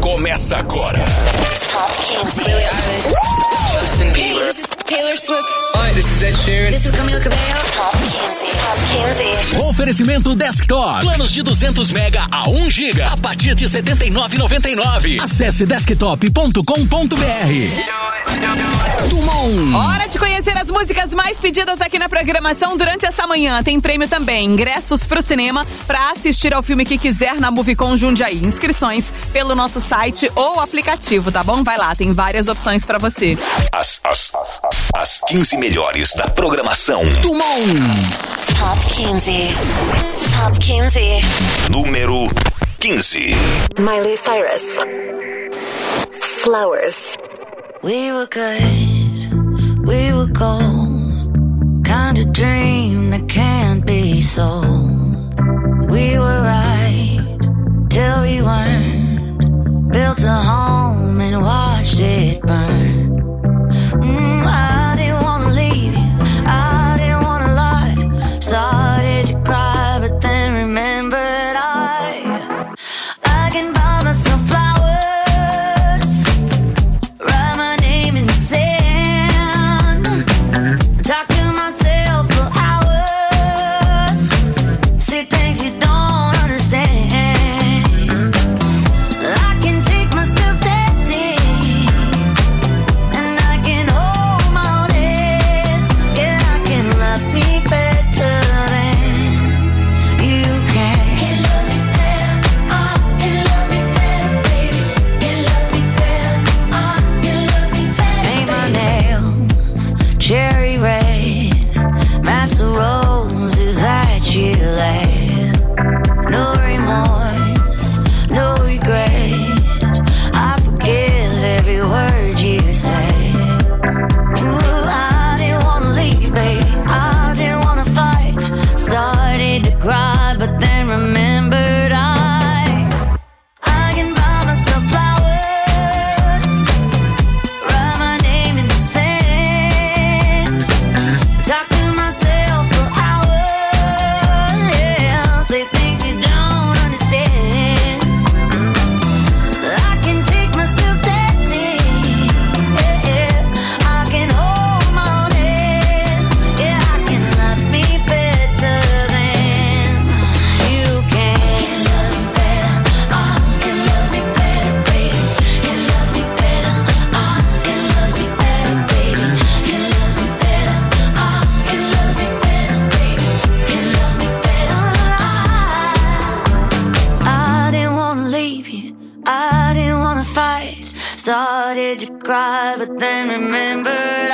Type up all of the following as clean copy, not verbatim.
Começa agora. Top 15. Billie Eilish. Justin Bieber. This is Taylor Swift. Hi, this is Ed Sheeran. This is Camila Cabello. Top 15. Top 15. Oferecimento Desktop. Planos de 200 mega a 1 giga a partir de R$ 79,99. Acesse desktop.com.br. Dumont. Hora de conhecer as músicas mais pedidas aqui na programação durante essa manhã. Tem prêmio também, ingressos pro cinema pra assistir ao filme que quiser na Movicon Jundiaí. Inscrições pelo nosso site ou aplicativo, tá bom? Vai lá, tem várias opções pra você. As 15 melhores da programação Dumont. Top 15. Top 15. Número 15. Miley Cyrus. Flowers. We were good, we were gold, kind of dream that can't be sold. We were right, till we weren't, built a home and watched it burn. I didn't wanna leave you, I didn't wanna lie, started to cry but then remembered I can buy myself flowers, write my name in the sand, talk to myself for hours, say things you don't understand. I can take myself dancing, and I can hold my own head. Yeah, I can love me better than you can. Can love me better, can love me better, baby. Can love me better, can love me better. Paint my nails cherry red, match the roses that you laid. No remorse, no regret, I forgive every word you say. Ooh, I didn't wanna leave, babe, I didn't wanna fight, started to cry but then remembered I can buy myself flowers, write my name in the sand, talk to myself for hours, yeah, say things you don't understand. I can take myself dancing, yeah, I can hold my own head, yeah, I can love me better than you can. Can love me better, can love me better, baby. Can love me better, can love me better, baby. Can love me better, can love me better, baby. Can love me better. I didn't wanna leave you, I didn't wanna fight, started to cry but then remembered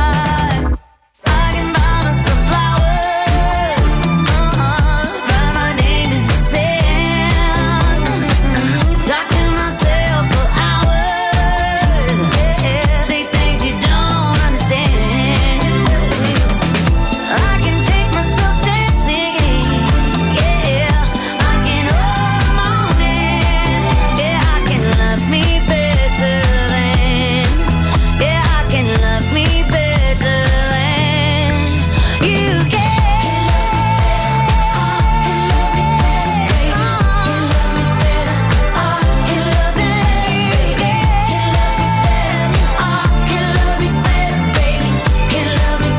I can buy myself flowers, write my name in the sand, talk to myself for hours, yeah, say things you don't understand. I can take myself dancing, yeah, I can hold my own hand, yeah, I can love me better than, yeah, I can love me better than you can. Can love me better, can love me better, can love me better, baby, can love me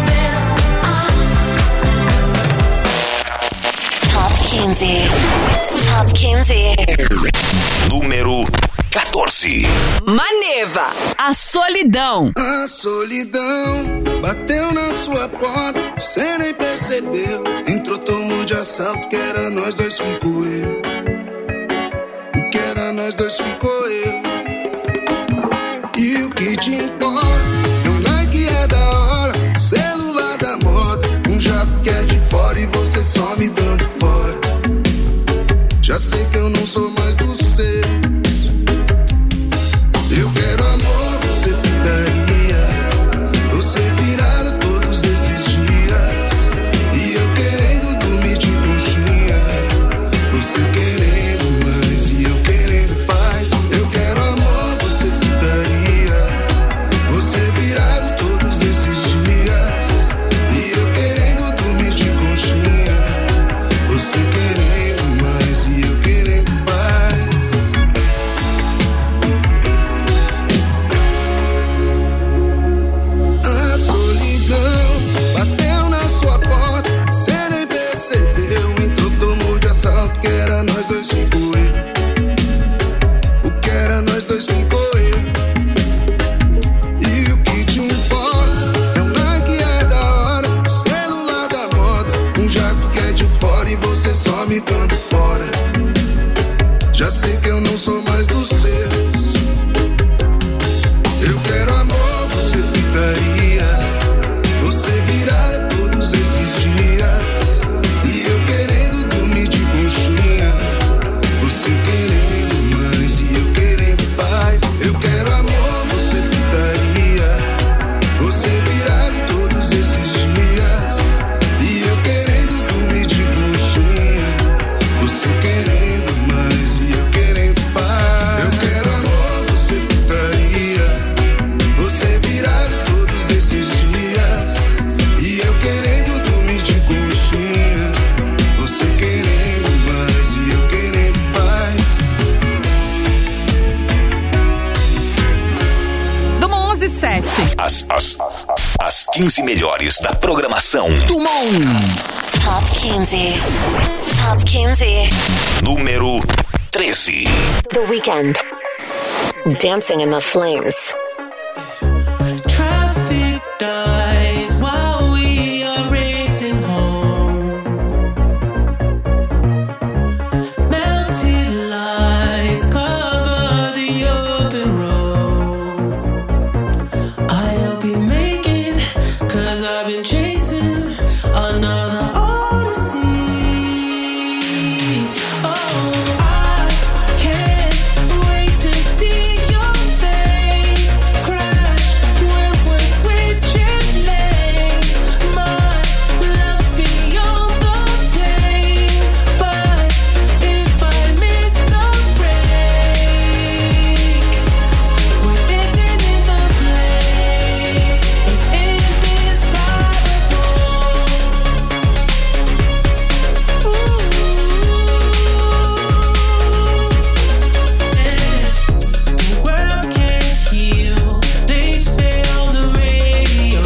better. Top 15. Top 15. Número 14. Maneva, a solidão. A solidão bateu na sua porta, você nem percebeu. Entrou, tomou de assalto, que era nós dois, ficou eu. O que era nós dois, ficou eu. E o que te importa? Um like é da hora, celular da moda, um jato que é de fora e você só me dando fora. Já sei que eu não sou mais do seu. Eu quero amor, você daria, você virada todos esses dias, e eu querendo dormir de conchinha, você querendo mais e eu querendo paz. Eu quero amor, você daria, você virado todos esses dias, e eu querendo dormir de conchinha, você querendo mais e eu querendo paz. sei que eu não sou mais dos seus. Eu quero amor, você ficaria. Você virara todos esses dias. E eu querendo dormir de conchinha. Você querendo mais e eu querendo paz. Eu quero amor, você ficaria. Você virara todos esses dias. E eu querendo dormir de conchinha. Você querendo mais e eu querendo paz. Eu quero amor, você ficaria. Você virara todos esses dias. E eu querendo dormir de conchinha. Você querendo mais e eu querendo paz. Do 11:07. As 15 melhores da programação do Mon. Top 15. Top 15. Número 13. The Weeknd. Dancing in the Flames. Traffic dies while we are racing home. Melted lights cover the open road. I hope you make it, 'cause I've been chasing another odyssey. Oh, I can't wait to see your face crash when we're switching lanes. My love's beyond the pain, but if I miss the break, we're dancing in the flames. It's indescribable. The world can't heal, they say on the radio.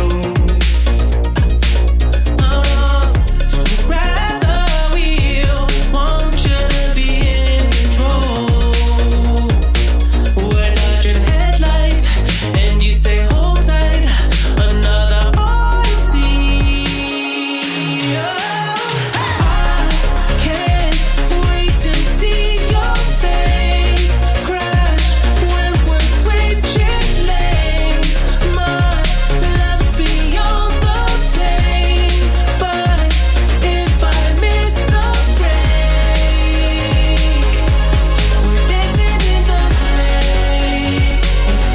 So grab the wheel, want you to be in control. We're dodging headlights, and you say hold tight, another odyssey. I can't wait to see your face crash when we're switching lanes. My love's beyond the pain, but if I miss the break, we're dancing in the flames. It's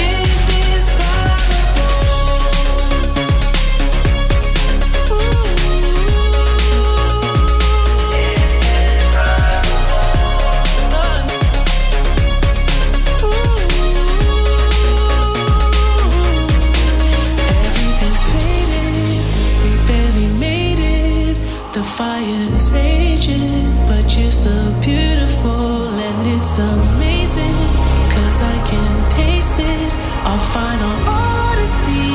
Everything's faded, we barely made it. The fire is raging, but you're still beautiful, and it's amazing, 'cause I can taste it, our final odyssey.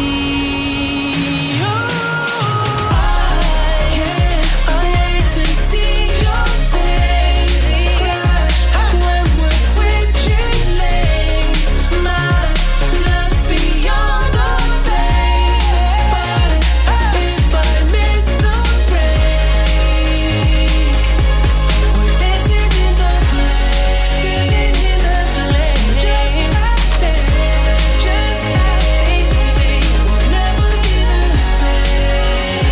I can't wait to see your face crash when we're switching lanes. My love's beyond the pain, but if I miss the break, we're dancing in the flames. Just like baby, we'll never be the same.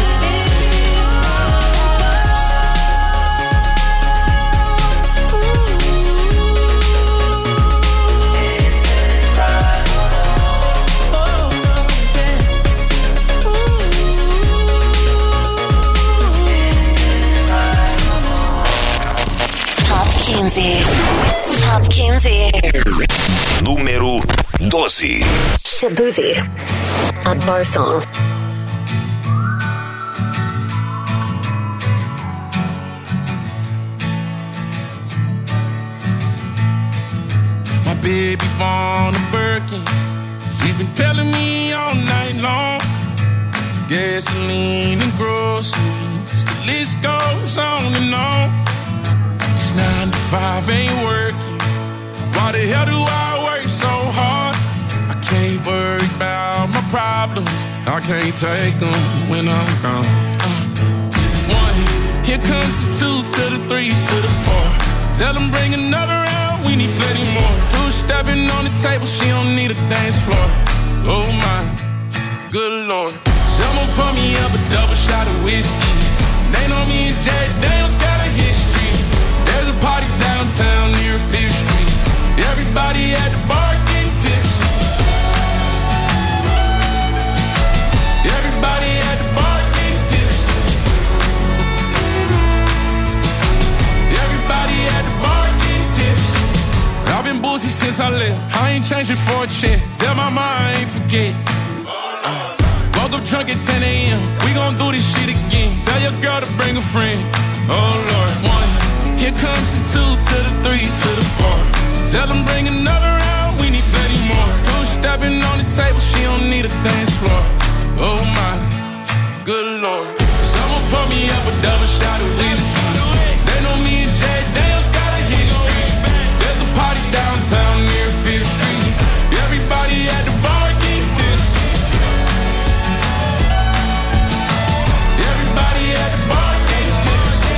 Top 15. Top 15. Número 12. Shabuzi. A bar song. My baby born a Birkin. She's been telling me all night long. Gasoline and groceries, the list goes on and on. It's 9 to 5, ain't working. Why the hell do I work so hard? I can't worry about my problems. I can't take them when I'm gone. 1, here comes the 2 to the 3 to the 4. Tell them bring another round Two-stepping on the table, she don't need a dance floor. Oh my, good Lord. Someone pour me up a double shot of whiskey. They know me and Jay Daniels got a history. There's a party downtown near 5th Street. Everybody at the bar getting tipsy. Everybody at the bar getting tipsy. Everybody at the bar getting tipsy. I've been boozy since I left. I ain't changing for a check. Tell my mom I ain't forget. Woke up drunk at 10 a.m. We gon' do this shit again. Tell your girl to bring a friend. Oh Lord, 1. Here comes the 2 to the 3 to the 4. Tell them bring another round. We need plenty more. Two-stepping on the table. She don't need a dance floor. Oh my, good Lord. Someone pour me up a double shot of whiskey. They know me and Jay Daniels got a history. There's a party downtown near 5th Street. Everybody at the bar getting tipsy. Everybody at the bar getting tipsy.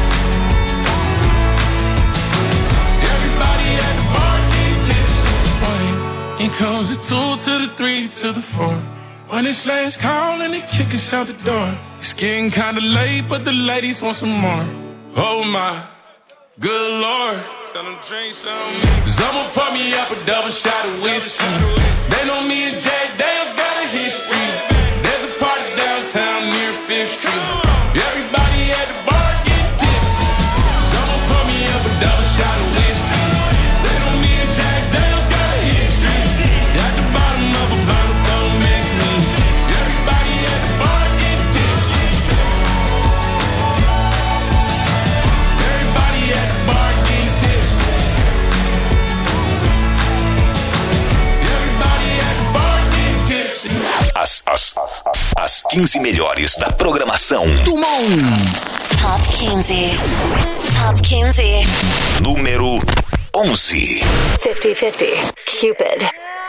Everybody at the bar getting tipsy. Here comes the 2 to the 3 to the 4. When it's last call and they kick us out the door. It's getting kinda late, but the ladies want some more. Oh my, good Lord. Tell them drink some. Someone pour me up a double shot of whiskey. They know me and Jay Daniels got a history. There's a party downtown near 5th Street. Everybody at the bar getting tipsy. Someone pour me up a double shot of whiskey. They know me and Jay Daniels got a history. At the bottom of a bottle, don't miss me. Everybody at the bar getting tipsy. Everybody at the bar getting tipsy. Everybody at the bar getting tipsy. As 15 melhores da programação do Mon. Top 15. Top 15. Número 11. 50-50. Cupid.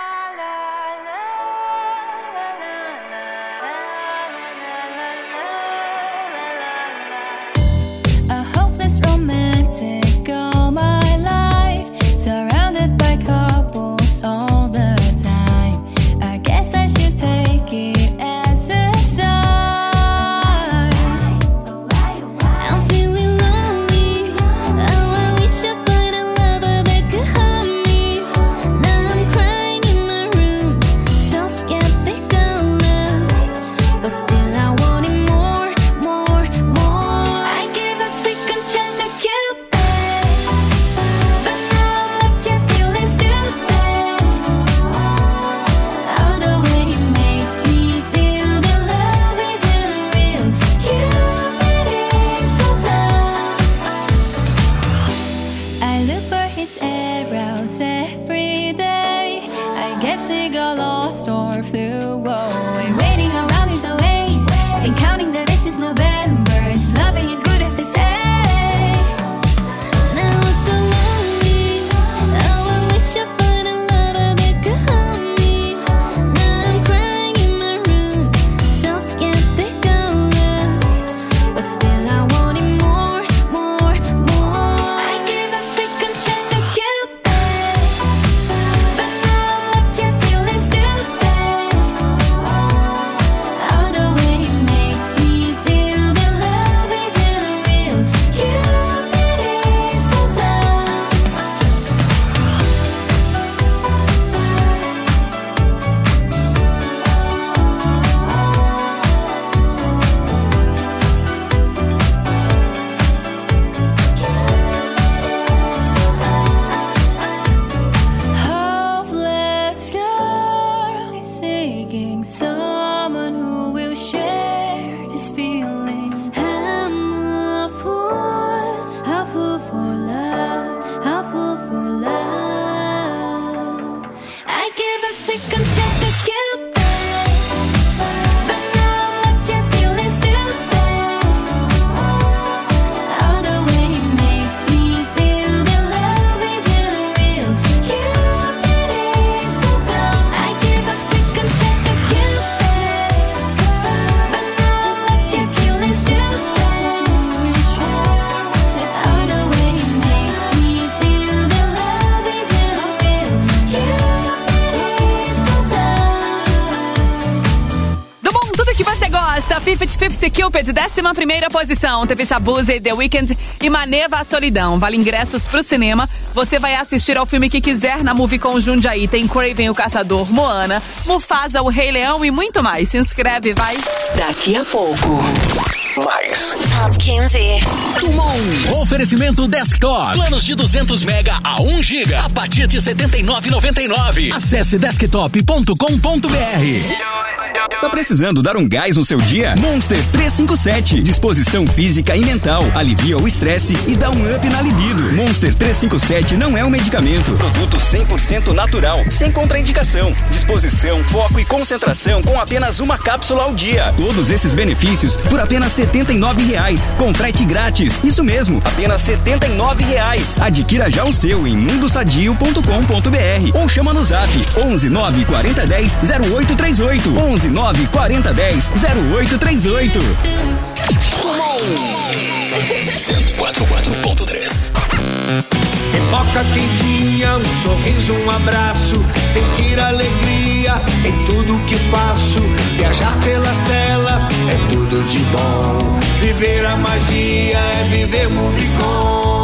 A hopeless romantic all my life, surrounded by couples all the time. I guess I should take it as a sign. I'm feeling lonely. Oh, I wish I find a lover that could hug me. Now I'm crying in my room, so skeptical now. But still I wanted more, more, more. I gave a second chance to Cupid, but now I'm left here feeling stupid. Oh, the way he makes me feel that love isn't real. Cupid is so dumb. I look for his arrows every day. I guess he got lost or flew away. Waiting around is the ways, and counting the days is November. His loving is good as they say. Now I'm so lonely. Oh, I wish I find a lover that could hug me. Now I'm crying in my room, so skeptical now. But still I wanted more, more, more. I gave a second chance to Cupid, but now I'm left here feeling stupid. 50 Cupid, 11ª posição. Teve Shabuzi, The Weeknd e Maneva a Solidão. Vale ingressos pro cinema. Você vai assistir ao filme que quiser na Movicon Jundiaí. Tem Craven o Caçador, Moana, Mufasa, o Rei Leão e muito mais. Se inscreve, vai. Daqui a pouco. Mais. Top 15. Tumon. Oferecimento Desktop. Planos de 200 mega a 1 giga. A partir de R$ 79,99. Acesse desktop.com.br. Tá precisando dar um gás no seu dia? Monster 357. Disposição física e mental. Alivia o estresse e dá um up na libido. Monster 357 não é um medicamento. Produto 100% natural, sem contraindicação. Disposição, foco e concentração com apenas uma cápsula ao dia. Todos esses benefícios por apenas R$ 79,00. Com frete grátis. Isso mesmo, apenas R$ 79,00. Adquira já o seu em mundosadio.com.br ou chama no zap 11 9 40 10 0838. 11 9 40 10 0838. Tumon. 104.3. Pipoca quentinha, um sorriso, um abraço, sentir alegria em tudo que faço. Viajar pelas telas é tudo de bom. Viver a magia é viver Movicon.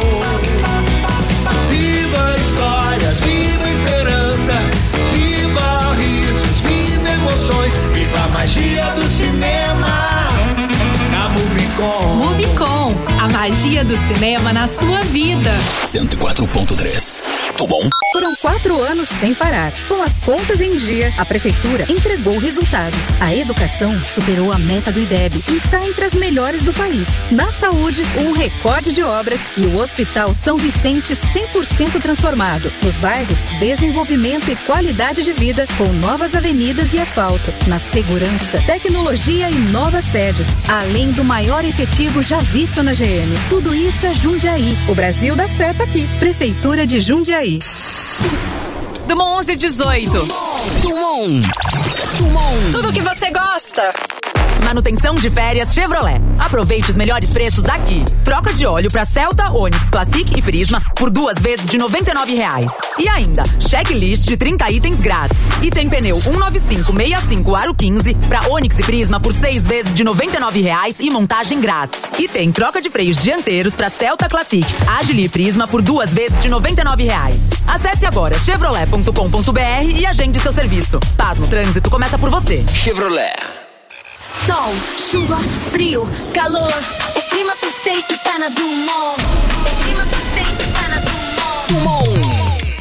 Viva histórias, viva esperanças, viva risos, viva emoções, viva a magia do cinema na Movicon. Movicon, a magia do cinema na sua vida. 104.3. Tumon. Foram 4 anos sem parar. Com as contas em dia, a Prefeitura entregou resultados. A educação superou a meta do IDEB e está entre as melhores do país. Na saúde, um recorde de obras e o Hospital São Vicente 100% transformado. Nos bairros, desenvolvimento e qualidade de vida com novas avenidas e asfalto. Na segurança, tecnologia e novas sedes. Além do maior efetivo já visto na GM. Tudo isso é Jundiaí. O Brasil dá certo aqui. Prefeitura de Jundiaí. Tumon 1118. Tumon. Tudo que você gosta. Manutenção de férias Chevrolet. Aproveite os melhores preços aqui. Troca de óleo para Celta, Onix Classic e Prisma por 2 vezes de R$ 99,00. E ainda, checklist de 30 itens grátis. E tem pneu 195/65 aro 15 para Onix e Prisma por 6 vezes de R$ 99,00 e montagem grátis. E tem troca de freios dianteiros para Celta Classic, Agile e Prisma por 2 vezes de R$ 99,00. Acesse agora chevrolet.com.br e agende seu serviço. Paz no trânsito começa por você. Chevrolet. Sol, chuva, frio, calor. O clima perfeito tá na Dumont. O clima perfeito tá na Dumont. Tumon.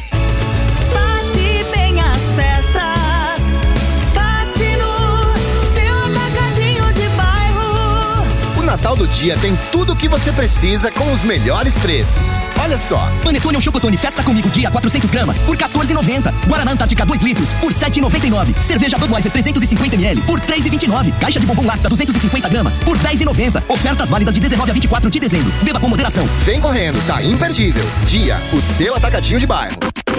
Passe bem as festas. Passe no seu atacadinho de bairro. O Natal do Dia tem tudo o que você precisa com os melhores preços. Olha só. Panetone ou Chocotone Festa Comigo Dia 400 gramas por R$ 14,90. Guaraná Antártica 2 litros por R$ 7,99. Cerveja Budweiser 350 ml por R$ 3,29. Caixa de bombom Lacta 250 gramas por R$ 10,90. Ofertas válidas de 19 a 24 de dezembro. Beba com moderação. Vem correndo, tá imperdível. Dia, o seu atacadinho de bairro.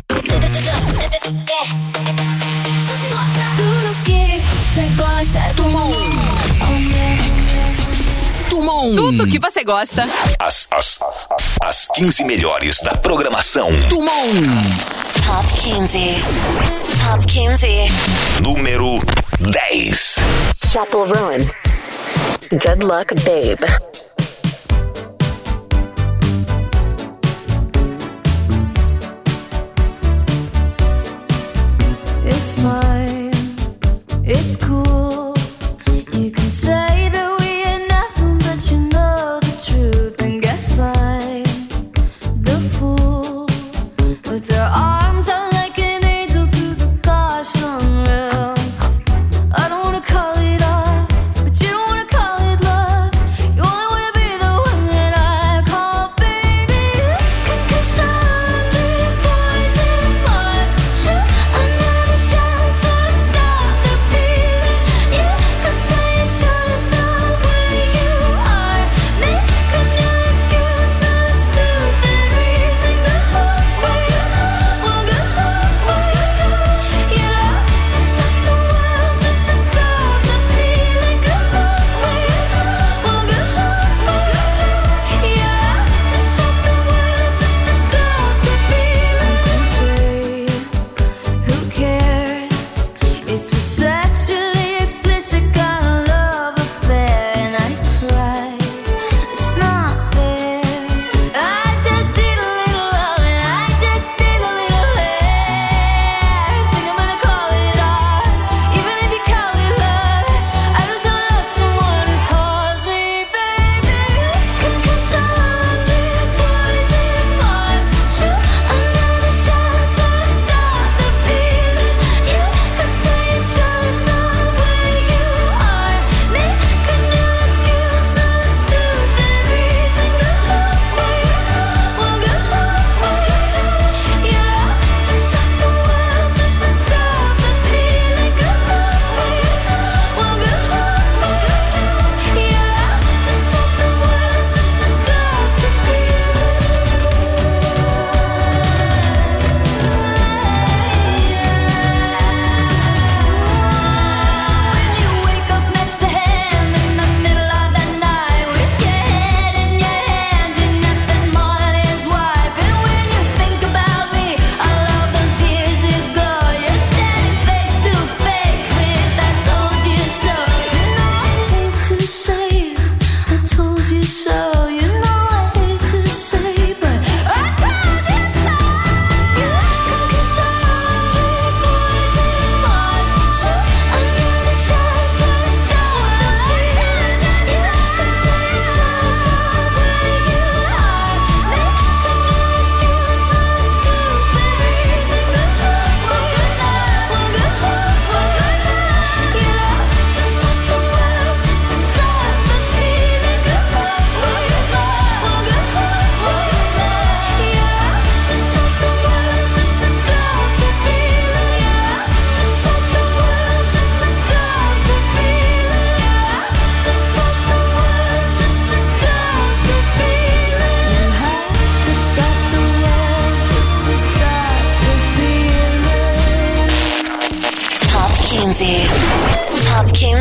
Tudo que você gosta. Tumon. Tumon. Tudo que você gosta. As 15 melhores da programação. Tumon. Top 15. Top 15. Número 10. Chapel Rowan. Good luck, babe. It's fine, it's cool. You can say that we are nothing, but you know the truth. And guess I'm the fool with their arms out like an angel through the gosh unreal. I don't wanna call it off, but you don't wanna call it love. You only wanna be the one that I call baby. 'Cause I'm the poison must shoot another shot to stop the feeling. You could say it's just the way you are. Make a new excuse, the stupid reason. The way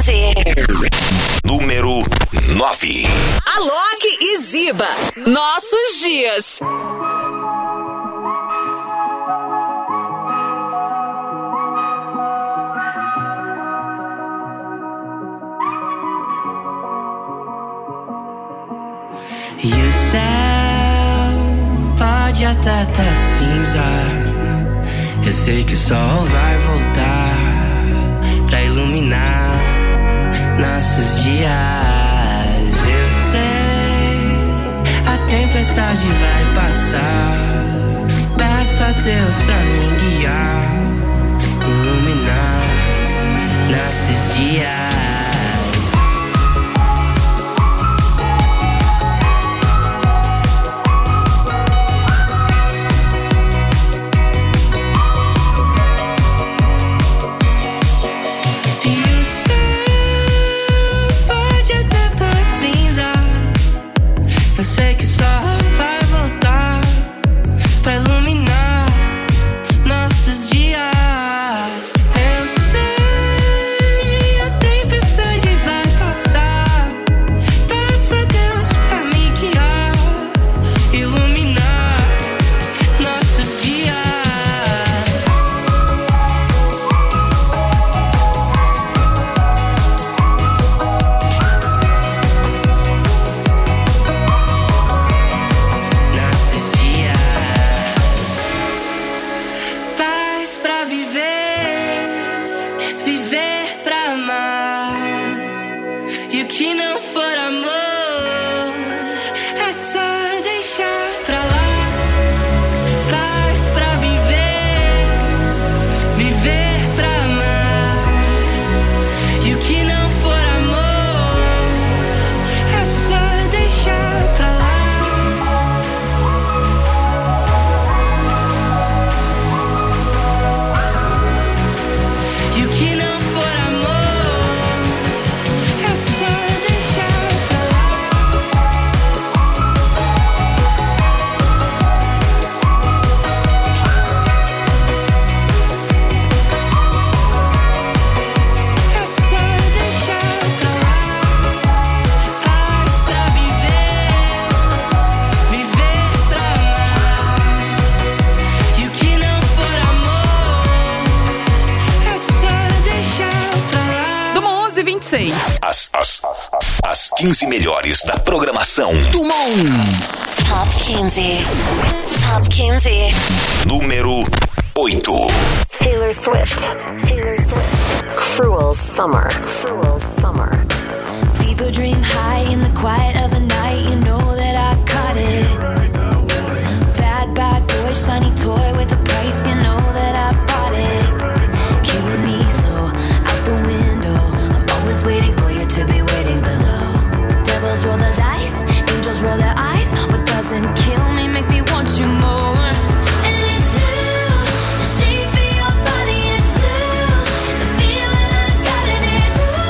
15. Número 9. Alok e Ziba, Nossos Dias. E o céu pode até tá cinza. Eu sei que o sol vai voltar pra iluminar nossos dias. Eu sei, a tempestade vai passar. Peço a Deus pra me guiar, iluminar nossos dias. Eu sei que só vai voltar pra iluminar nossos dias. Eu sei, a tempestade vai passar. Peço a Deus pra me guiar, iluminar nossos dias. As 15 melhores da programação do Mon. Top 15. Top 15. Número 8. Taylor Swift. Cruel Summer. People dream high in the quiet of the night. You know that I caught it. Bad boy, shiny toy with a price. You know that I bought it. Killing me slow out the window. I'm always waiting for you to be waiting below. Devils roll the dice, angels roll their eyes. What doesn't kill me makes me want you more. And it's blue, the shape of your body is blue. The feeling I got in it,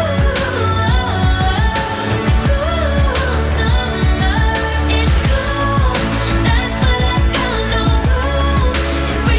it's a cruel summer. It's cool, that's what I tell 'em, no rules. It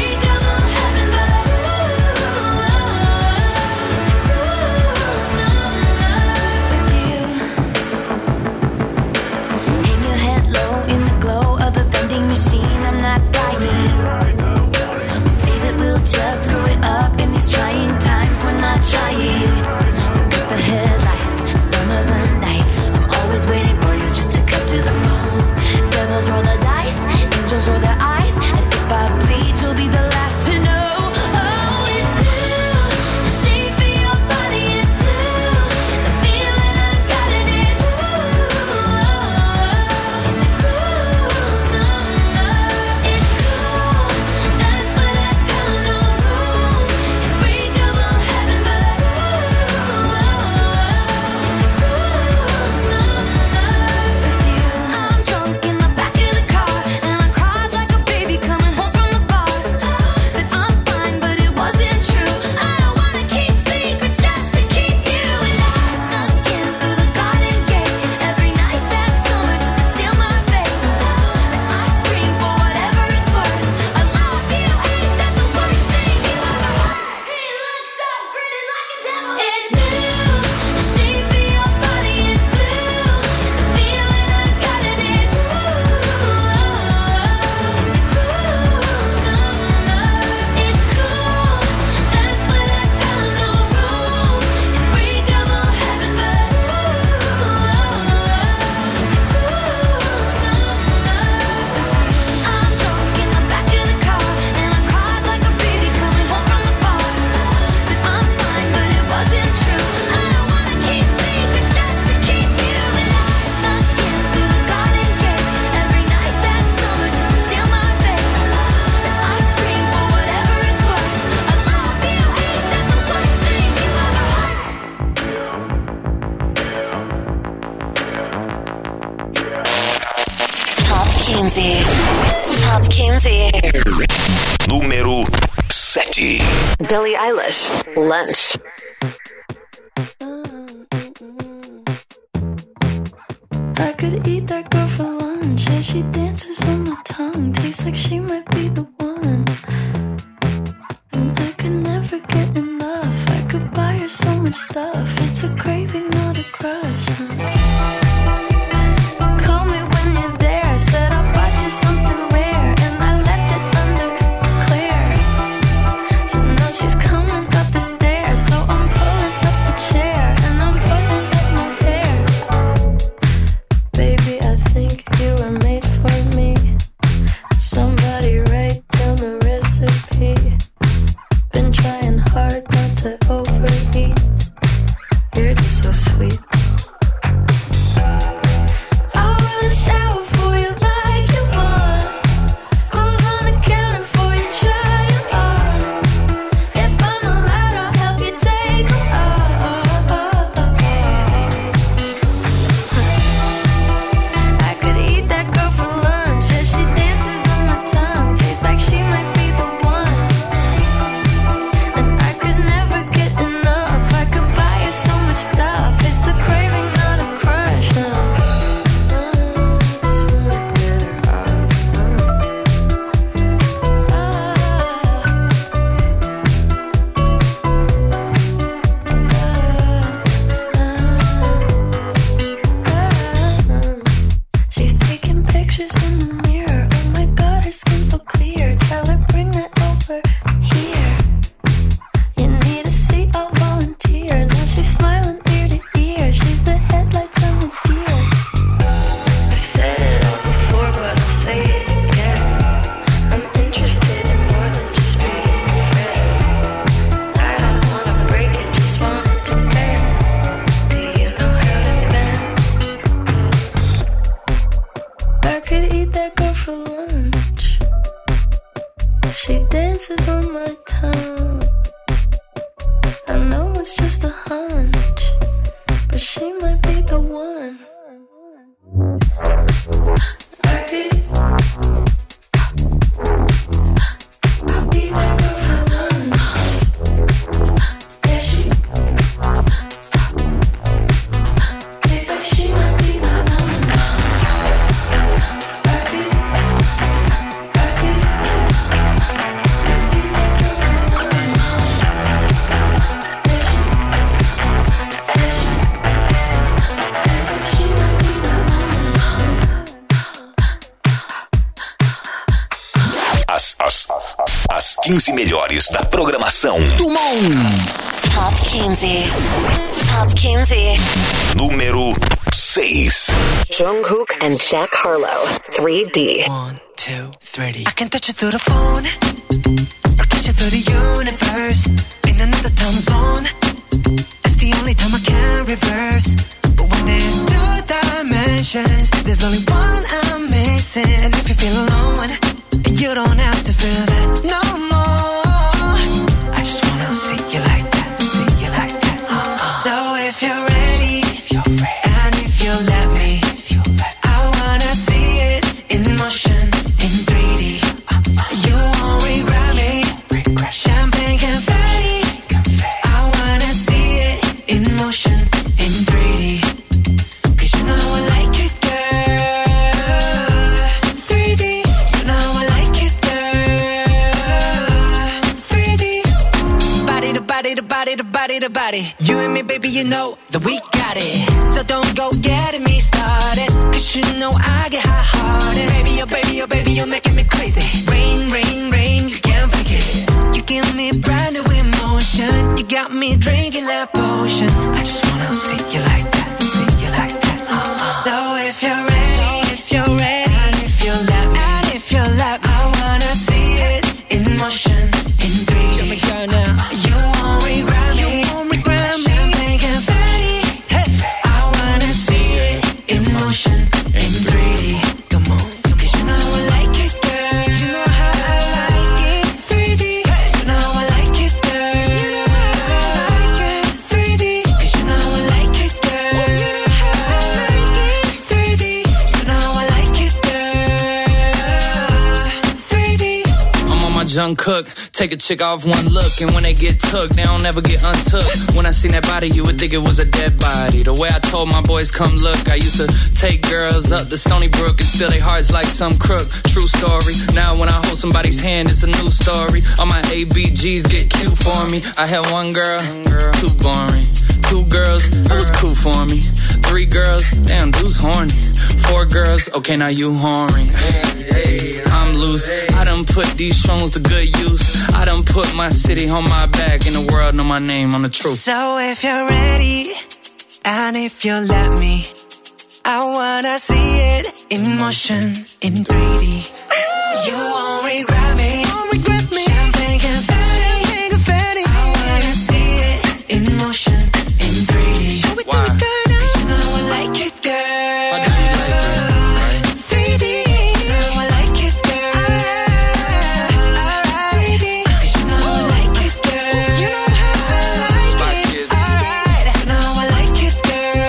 7. Billie Eilish, Lunch. I could eat that girl for lunch. Yeah, she dances on my tongue. Tastes like she might be the one. And I could never get enough. I could buy her so much stuff. It's a craving, not a crush. Call me when you're there. Said I bought you something rare, and I left it under clear. So now she's coming up the stairs. So I'm pulling up a chair, and I'm pulling up my hair. Baby, I think you were made for me. Somebody write down the recipe. Been trying hard not to overeat. You're just so sweet. I'll run a shower for you like you want. Clothes on the counter for you, try it on. If I'm allowed, I'll help you take them off. I could eat that girl for lunch. Yeah, she dances on my tongue. Tastes like she might be the one. And I could never get enough. I could buy her so much stuff. It's a craving, not a crush. She's taking pictures in the mirror. Oh my god, her skin's so clear. Tell her bring that over here. You need a seat, I'll volunteer. Now she's smiling ear to ear. She's the headlights on the deer. I've said it all before, but I'll say it again. I'm interested in more than just being your friend. I don't wanna break it, just want it to bend. Do you know how to bend? I could eat that girl for lunch. She dances on my tongue. I know it's just a hunch, but she might be the one. I could eat that girl for lunch. Yeah, she tastes like she might be the one. I could As 15 melhores da programação do Top 15. Top 15. número 6. Jungkook and Jack Harlow, 3D. 1, 2, 3D. I can touch you through the phone, or catch you through the universe. In another time zone, it's the only time I can reverse. But when there's two dimensions, there's only one I'm missing. And if you feel alone, you don't have to feel that no more. I just wanna see you like that, see you like that. So if you're ready, and if you let me, I wanna see it in motion, in 3D. You won't regret me. Champagne confetti. I wanna see it in motion, in 3D. 'Cause you know I like it, girl. 3D. You know I like it, girl. 3D. Body to body to body to body to body. You and me, baby, you know that we got it. So don't go getting me started. 'Cause you know I get hot-hearted. Baby, oh baby, oh baby, you're making me crazy. Rain, rain, rain, you can't fake it. You give me brand new emotion. You got me drinking that potion. I just wanna see you like that, see you like that. So if you're ready, and if you let me, and if you let me, I wanna see it in motion, in 3D. Show me girl now. You won't regret me. Champagne confetti. Hey, I wanna see it in motion, in 3D. Come on, 'cause you know I like it, girl. You know how I like it, 3D. You know I like it, girl. You know how I like it, 3D. 'Cause you know I like it, girl. You know how I like it, 3D. You know I like it, girl. 3D. I'm on my Jungkook, Take a chick off one look, and when they get took, they don't ever get untook. When I seen that body, you would think it was a dead body. The way I told my boys, come look, I used to take girls up the Stony Brook and steal their hearts like some crook. True story. Now when I hold somebody's hand, it's a new story. All my ABGs get cute for me. I had one girl, too boring. 2 girls, that was cool for me. 3 girls, damn, dude's horny. 4 girls, okay, now you whoring. I'm loose. I done put these songs to good use. I done put my city on my back, and the world know my name, I'm the truth. So if you're ready, and if you let me, I wanna see it in motion, in 3D. You won't regret me. Champagne confetti. I wanna see it in motion, in 3D. Show it to me, girl. 'Cause you know I like it, girl. I know you like it, right? 3D. You know I like it, girl. 3D. 'Cause you know I like it, girl. You know how I like it. Alright. You know I like it,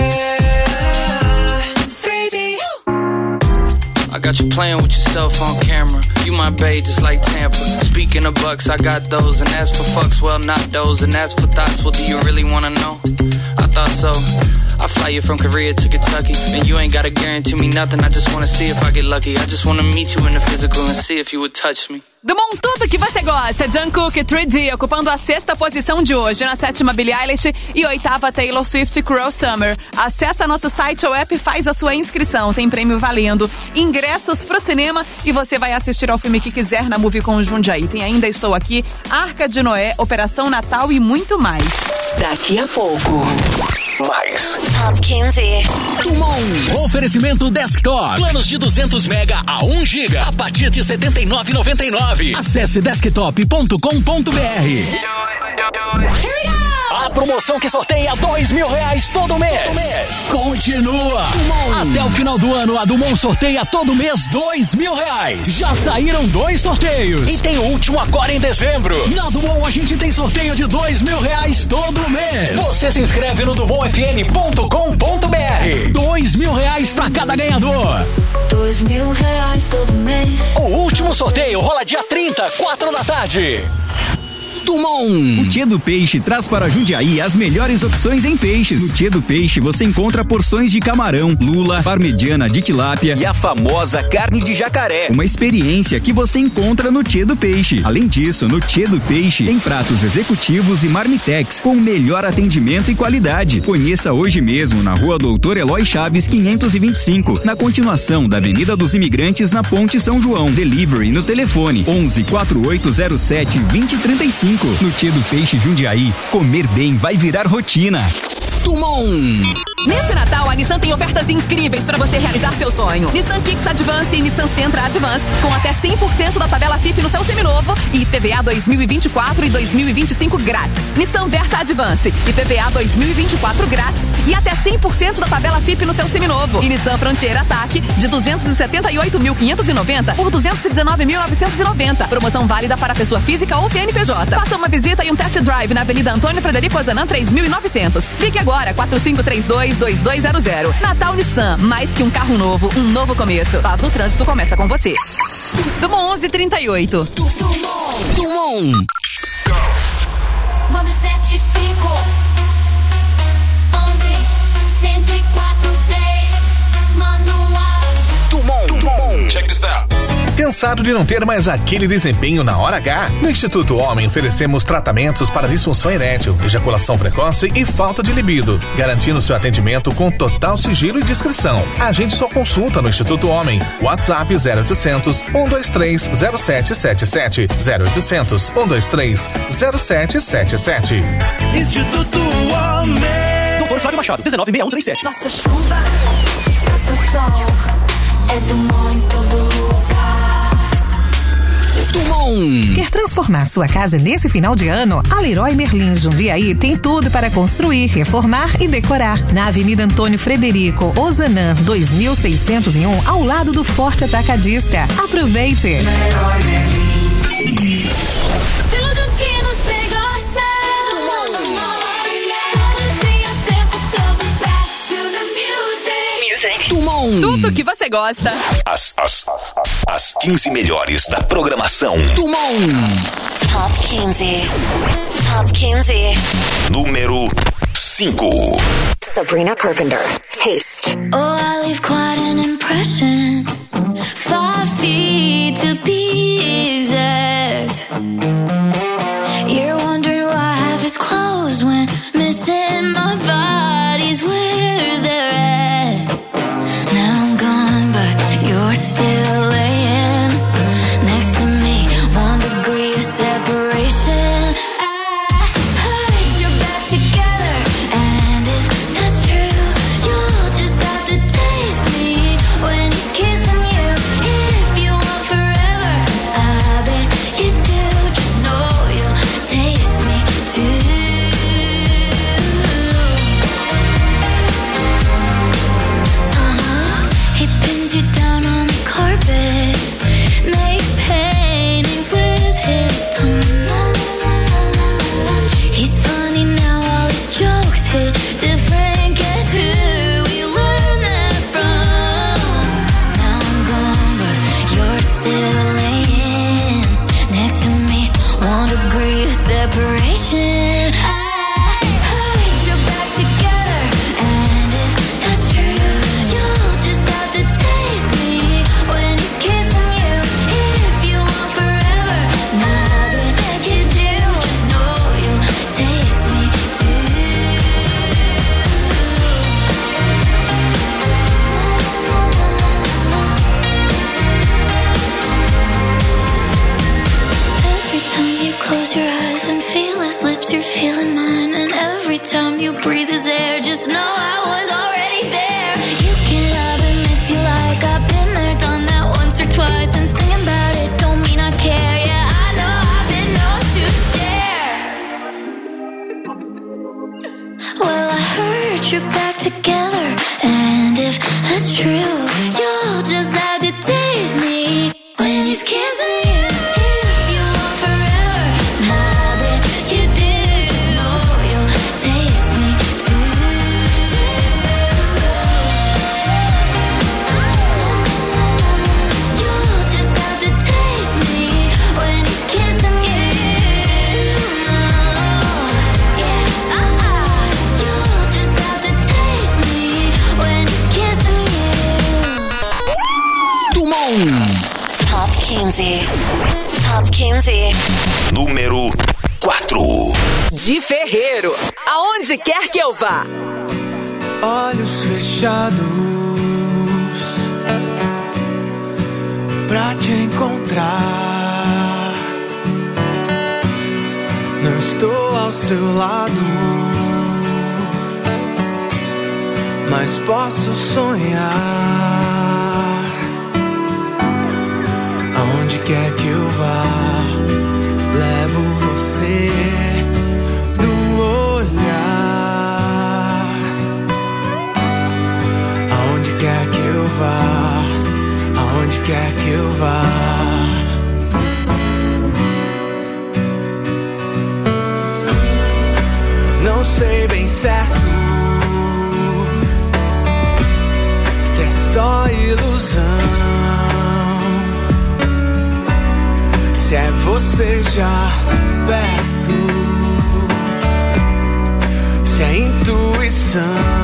girl. 3D. I got you playing with yourself on camera. You my babe just like Tampa. Speaking of bucks, I got those. And as for fucks, well, not those. And as for thoughts, well, do you really wanna know? I thought so. I fly you from Korea to Kentucky, and you ain't gotta guarantee me nothing. I just wanna see if I get lucky. I just wanna meet you in the physical and see if you would touch me. Do mundo tudo que você gosta. Jungkook 3D ocupando a 6ª posição de hoje. Na 7ª, Billie Eilish e 8ª, Taylor Swift, Cruel Summer. Acessa nosso site ou app e faz a sua inscrição. Tem prêmio valendo, ingressos pro cinema e você vai assistir ao filme que quiser na Movicon Jundiaí. Tem Ainda Estou Aqui, Arca de Noé, Operação Natal e muito mais. Daqui a pouco. Mais. Top 15. Tumon. Oferecimento Desktop. Planos de 200 mega a 1 giga. A partir de R$ 79,99. Acesse desktop.com.br. A promoção que sorteia R$2.000 todo mês. Continua. Até o final do ano, a Dumont sorteia todo mês R$2.000. Já saíram 2 sorteios. E tem o último agora em dezembro. Na Dumont a gente tem sorteio de R$2.000 todo mês. Você se inscreve no dumontfm.com.br. R$2.000 pra cada ganhador. R$2.000 todo mês. O último sorteio rola dia 30, 4 da tarde. Dumont. O Tchê do Peixe traz para Jundiaí as melhores opções em peixes. No Tchê do Peixe você encontra porções de camarão, lula, parmegiana de tilápia e a famosa carne de jacaré. Uma experiência que você encontra no Tchê do Peixe. Além disso, no Tchê do Peixe tem pratos executivos e marmitex com o melhor atendimento e qualidade. Conheça hoje mesmo na Rua Doutor Eloy Chaves 525, na continuação da Avenida dos Imigrantes na Ponte São João. Delivery no telefone 11 4807 2035. No Tchê do Peixe Jundiaí, comer bem vai virar rotina. Dumont. Neste Natal, a Nissan tem ofertas incríveis para você realizar seu sonho. Nissan Kicks Advance e Nissan Sentra Advance, com até 100% da tabela FIP no seu seminovo e IPVA 2024 e 2025 grátis. Nissan Versa Advance, IPVA 2024 grátis e até 100% da tabela FIP no seu seminovo. E Nissan Frontier Ataque, de 278.590 por 219.990. Promoção válida para pessoa física ou CNPJ. Faça uma visita e um test drive na Avenida Antônio Frederico Ozanam 3900. Ligue agora, 4532-2200. Natal Nissan, mais que um carro novo, um novo começo. Paz no trânsito começa com você. Dumont 1138. Dumont. Manda 75 11 104 10. Manual. Dumont. Check this out. Cansado de não ter mais aquele desempenho na hora H? No Instituto Homem oferecemos tratamentos para disfunção erétil, ejaculação precoce e falta de libido, garantindo seu atendimento com total sigilo e discrição. Agende sua consulta no Instituto Homem. WhatsApp 0800 123 0777 0800 123 0777. Instituto Homem. Doutor Flávio Machado, 196137. Faça chuva, faça sol, é Dumont em todo lugar. Dumont. Quer transformar sua casa nesse final de ano? A Leroy Merlin Jundiaí tem tudo para construir, reformar e decorar. Na Avenida Antônio Frederico Ozanam 2601, ao lado do Forte Atacadista. Aproveite! Leroy Merlin. Tudo que você gosta. Dumont. Tudo que você gosta. As 15 melhores da programação. Dumont. Top 15. Top 15. Número 5. Sabrina Carpenter. Taste. Oh, I leave quite an impression. 5 feet to be exact. You're wondering why I have his clothes when missing my body's where they're at. Now I'm gone, but you're still laying next to me. 1 degree of separation. Separation. I heard you're back together, and if that's true, you'll just have to taste me when he's kissing you. If you want forever, now that you do, just know you'll taste me too. Every time you close your eyes and feel his lips, you're feeling mine. And every time you breathe his air, just know I was already there. You can have him if you like. I've been there, done that once or twice. And singing about it don't mean I care. Yeah, I know I've been known to share. Well, I heard you're back together, and if that's true, you'll just have to taste me when he's kissing you. Top 15. Top 15. Número 4. De Ferreiro, aonde quer que eu vá. Olhos fechados pra te encontrar. Não estou ao seu lado, mas posso sonhar. Aonde quer que eu vá, levo você no olhar. Aonde quer que eu vá, aonde quer que eu vá. Não sei bem certo se é só ilusão, se é você já perto, se é intuição.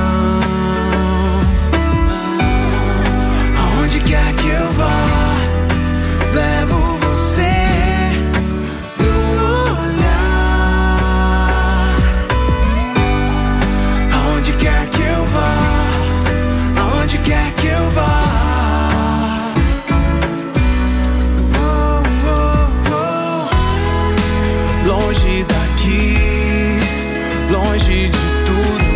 Aonde quer que eu vá, levo você no olhar. Aonde quer que eu vá, aonde quer que eu vá. Longe daqui, longe de tudo,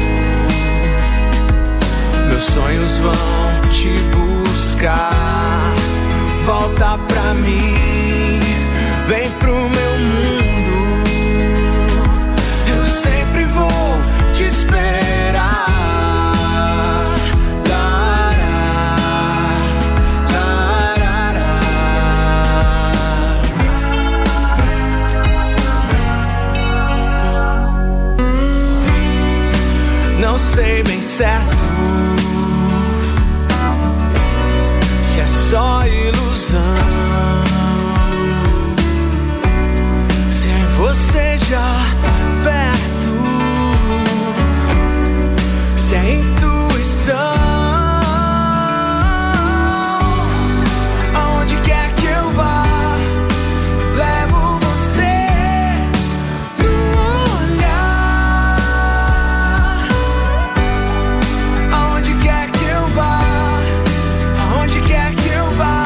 meus sonhos vão te buscar. Volta pra mim, vem pro meu mundo, eu sempre vou te esperar. Não sei bem certo se é só ilusão, se esteja perto. Se a intuição, aonde quer que eu vá, levo você no olhar. Aonde quer que eu vá, aonde quer que eu vá.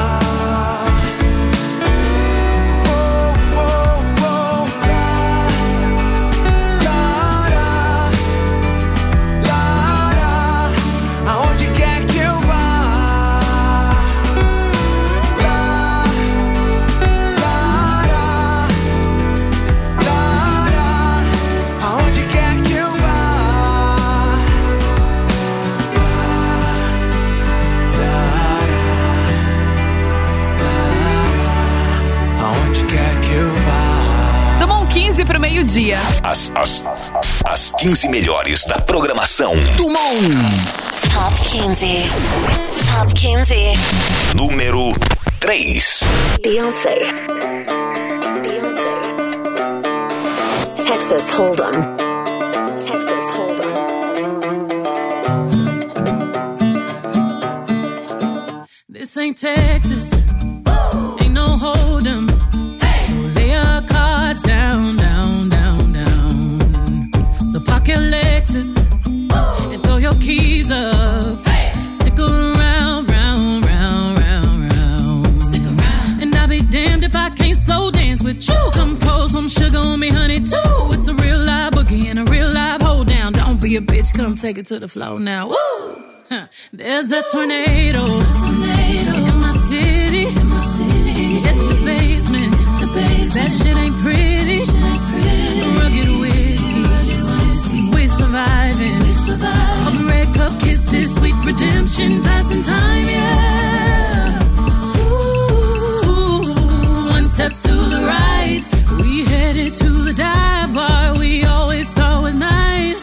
Aonde quer que eu vá, aonde quer que eu vá, aonde quer que eu vá. Do Mon 15 pro meio-dia. As 15 melhores da programação do Mon. Top 15. Top 15. Número 3. Beyoncé. Texas Hold'em. Texas Hold'em. This ain't Texas. Ain't no hold'em. So lay your cards down, down, down, down. So park your Lexus and throw your keys up. Stick around, round, round, round, round. Stick around. And I'll be damned if I can't slow dance with you. Come pour some sugar on me, honey, too. It's a real live boogie and a real live hold down. Don't be a bitch, come take it to the floor now. Woo! Huh. There's a tornado in my city. At the basement. That shit ain't pretty. Rugged whiskey. We're surviving. All the red cup kisses, sweet redemption, passing time, yeah. Ooh, one step to the right. We headed to the dive bar we always thought was nice.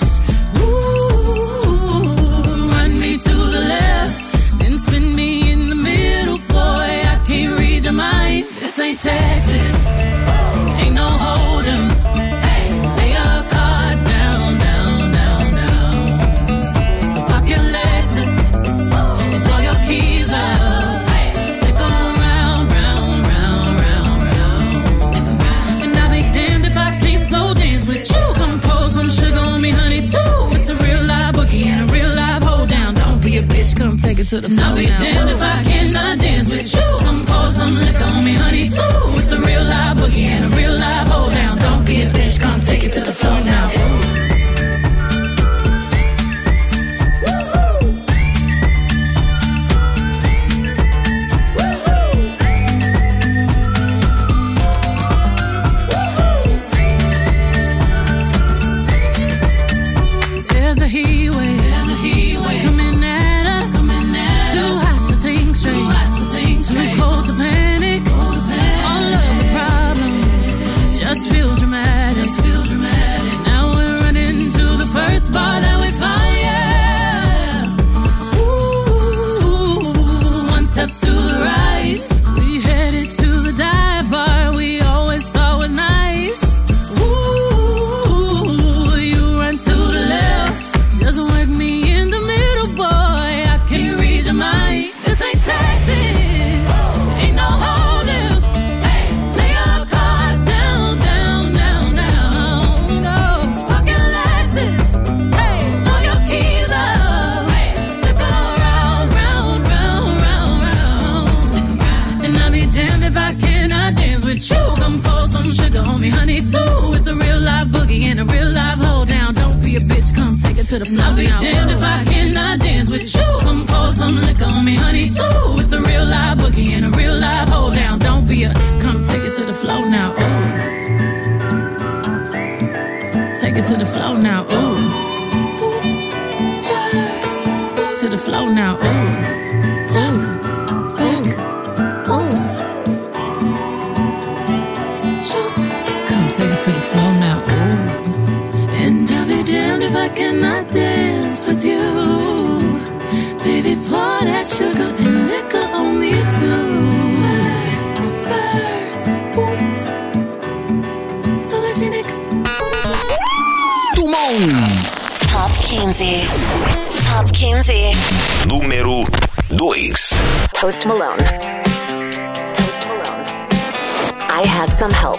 Run me to the left, then spin me in the middle, boy, I can't read your mind. This ain't Texas, ain't no hold'em. Lay your cards down, down, down, down. So park your Lexus and throw your keys up. Stick around, round, round, round, round. And I'll be damned if I can't slow dance with you. Come pour some sugar on me, honey, too. It's a real live boogie and a real live hold down. Don't be a bitch, come take it to the floor. And I'll be damned if I cannot dance with you. Come pour some liquor on me, honey, too. It's a real live boogie and a real live hold down. Don't be a bitch, come take it to the floor now. There's a heat wave coming at us. Too hot to think straight, too cold to panic. All of the problems just feel dramatic. Now we're running to the first bar that we find, yeah. Ooh, one step to the right. We headed to the dive bar we always thought was nice. Ooh, you run to the left, just work me in the middle, boy, I can't read your mind. This ain't Texas, ain't no hold'em. Lay your cards down, down, down, down. No, pocket Lexus, throw your keys up. Stick around, round, round, round, round. And I'll be damned if I cannot dance with you. Come pour some sugar on me, honey, too. It's a real live boogie and a real live hold down. Don't be a bitch, come take it to the floor. I'll be damned if I cannot dance with you. Come pour some liquor on me, honey, too. It's a real live boogie and a real live hold down. Don't be a, come take it to the floor now. Ooh. Take it to the floor now. Ooh. Oops, Spurs. To the floor now. Ooh. Top, back, oops. Shoot. Come take it to the floor now. Ooh. And I'll be damned if I cannot dance with you. Baby, pour that sugar and liquor on me too. Spurs, boots. So Top 15. Top 15. Número 2. Post Malone. I had some help.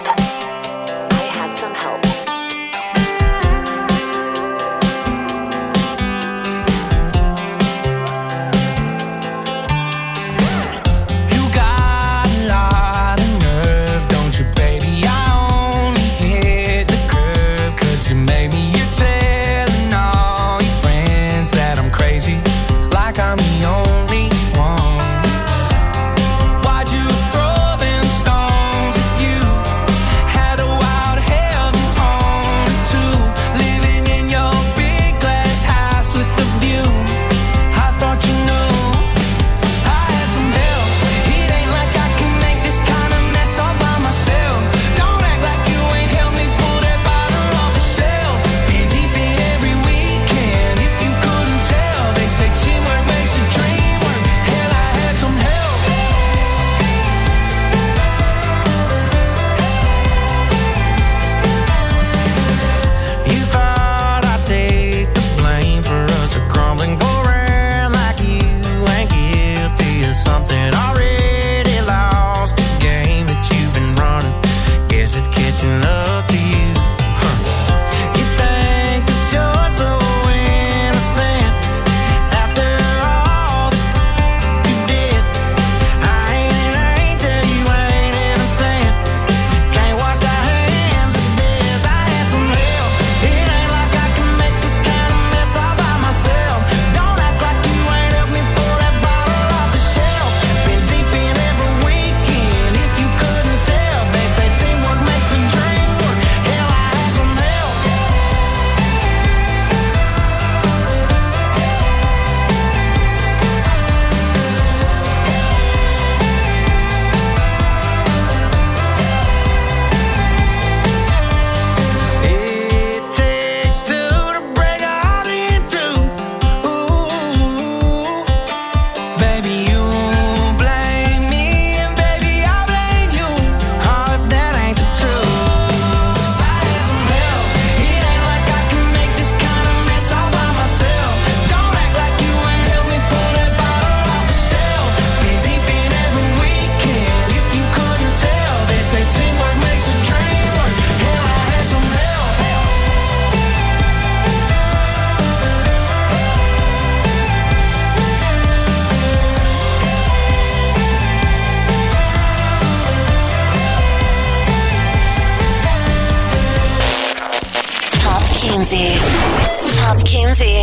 Top 15.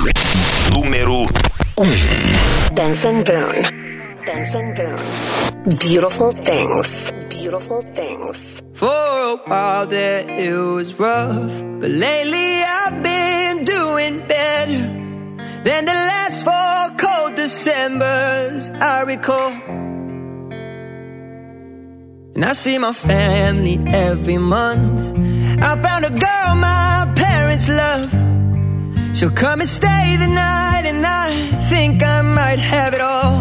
Número 1. Benson Boone. Beautiful things. For a while there it was rough, but lately I've been doing better than the last 4 cold Decembers I recall. And I see my family every month. I found a girl my parents love. She'll come and stay the night, and I think I might have it all.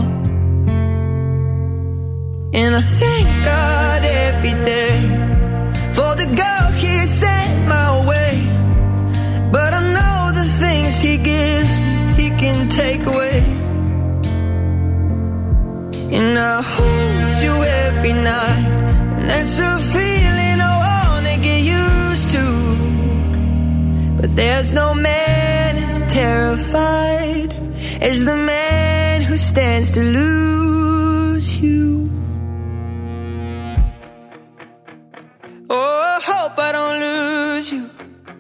And I thank God every day for the girl He sent my way. But I know the things He gives me, He can take away. And I hold you every night, and that's a feeling I wanna get used to. But there's no man as terrified as the man who stands to lose you. Oh, I hope I don't lose you.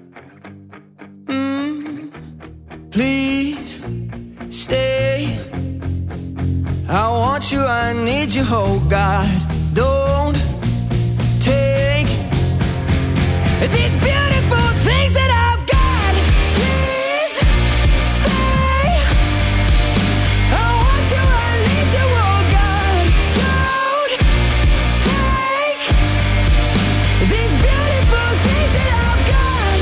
Please stay. I want you, I need you, oh God. Don't take these beautiful things that I've got. Please stay. I want you, I need you, oh God. Don't take these beautiful things that I've got.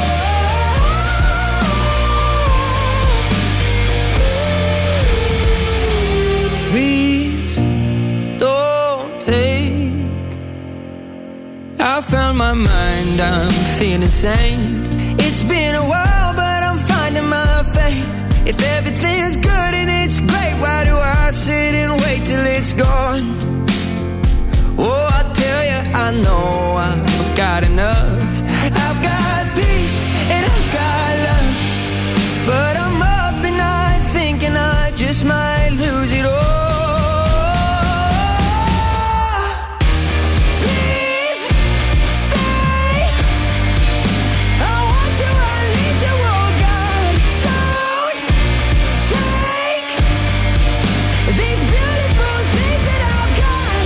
Please don't take. I found my mind and I'm feeling sane. It's been a while, but I'm finding my faith. If everything's good and it's great, why do I sit and wait till it's gone? Oh, I tell you, I know I've got enough. I've got peace and I've got love, but I'm up at night thinking I just might lose it all. Please stay. I want you, I need you, oh God. Don't take these beautiful things that I've got.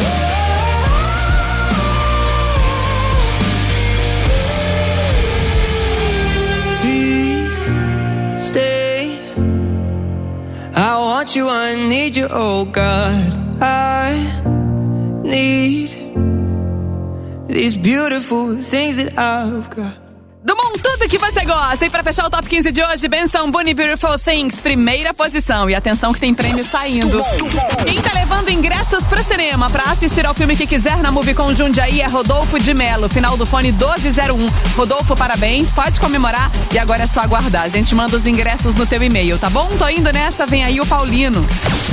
Please stay. I want you, I need you, oh God. I need these beautiful things that I've got. Do mundo, tudo que você gosta. E pra fechar o Top 15 de hoje, Benção Boone, Beautiful Things, primeira posição. E atenção que tem prêmio saindo. Quem tá levando ingressos pro cinema pra assistir ao filme que quiser na Movicon Jundiaí é Rodolfo de Melo, final do fone 1201. Rodolfo, parabéns, pode comemorar. E agora é só aguardar. A gente manda os ingressos no teu e-mail, tá bom? Tô indo nessa, vem aí o Paulino.